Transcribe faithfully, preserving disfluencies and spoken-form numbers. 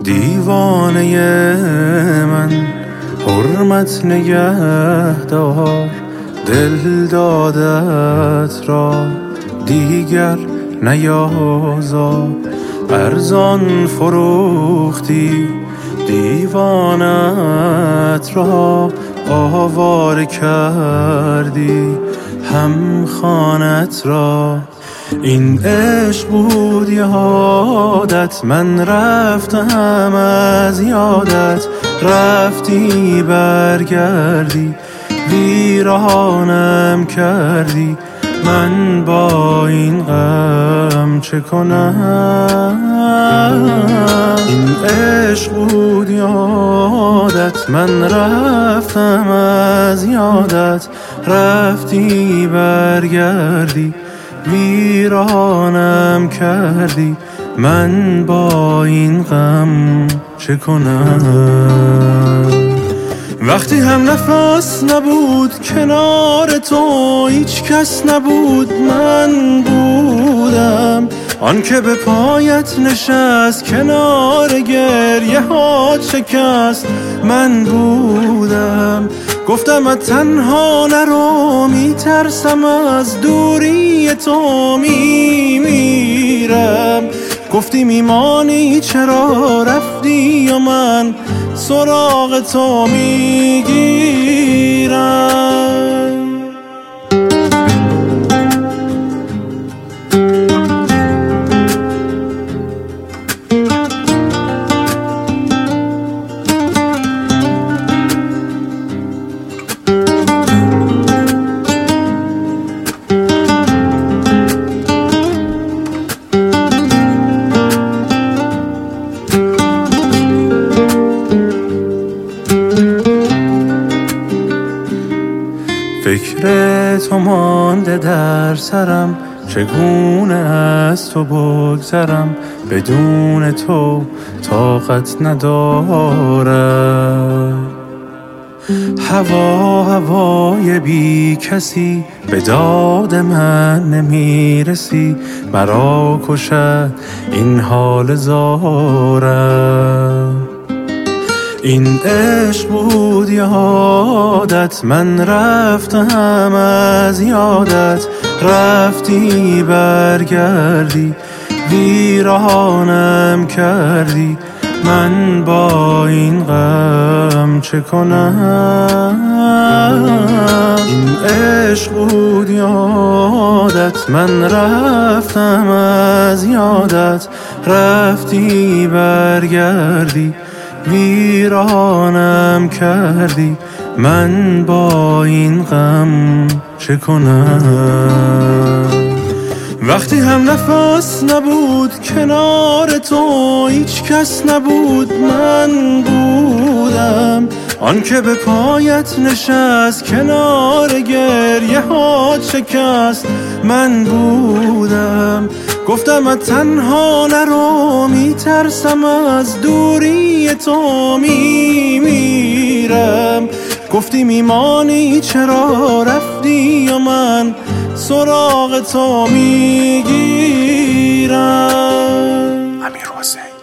دیوانه من حرمت نگه دار، دل دادت را دیگر نیازار. ارزان فروختی دیوانت را، آواره کردی هم خانت را. این عشق بود یادت، من رفتم از یادت، رفتی برگردی ویرانم کردی. من با این غم چه کنم؟ این عشق بود یادت، من رفتم از یادت، رفتی برگردی ویرانم کردی. من با این غم چه کنم؟ وقتی هم نفس نبود کنار تو، هیچ کس نبود من بودم. آن که به پایت نشست کنار گریه ها شکست، من بودم. گفتم از تنها نرو، میترسم از دوری تو میمیرم. گفتی میمانی چرا رفتی و من سراغ تو میگیرم. فکر تو مانده در سرم، چگونه از تو بگذرم؟ بدون تو طاقت ندارم. هوا هوای بی کسی، به داد من نمیرسی. مرا کشد این حال زارم. این عشق بود یادت، من رفتم از یادت، رفتی برگردی ویرانم کردی. من با این غم چه کنم؟ این عشق بود یادت، من رفتم از یادت، رفتی برگردی ویرانم کردی. من با این غم چه کنم؟ وقتی هم نفس نبود کنار تو، هیچ کس نبود من بودم. آن که به پایت نشست کنار گریه ها شکست، من بودم. گفتم از تنها نرو، میترسم از دوری تو میمیرم. گفتی میمانی چرا رفتی و من سراغ تو میگیرم. امیر حسین.